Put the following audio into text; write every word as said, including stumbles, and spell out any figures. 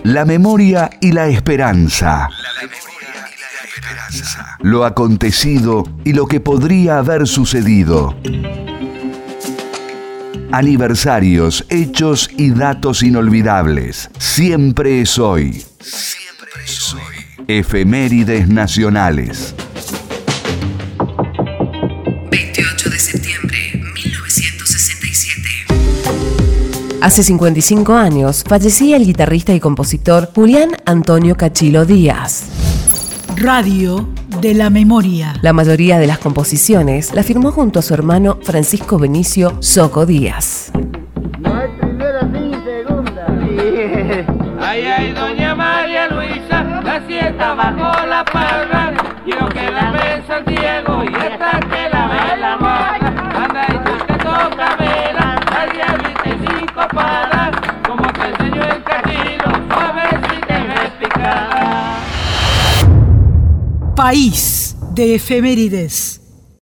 La memoria y la esperanza. Lo acontecido y lo que podría haber sucedido. Aniversarios, hechos y datos inolvidables. Siempre es hoy. Siempre es hoy. Efemérides nacionales. veintiocho de septiembre de mil novecientos sesenta y siete. Hace cincuenta y cinco años fallecía el guitarrista y compositor Julián Antonio Cachilo Díaz. Radio de la Memoria. La mayoría de las composiciones la firmó junto a su hermano Francisco Benicio Soco Díaz. No hay primera ni segunda. Ay, ay, doña María Luisa, la siesta bajo la palma. Yo que la ve en Santiago y esta que la ve en la mona. Anda y tú te toca vela, al diablito y cinco palas. Como te enseñó el Cachilo, a ver si te ves picada. País de efemérides.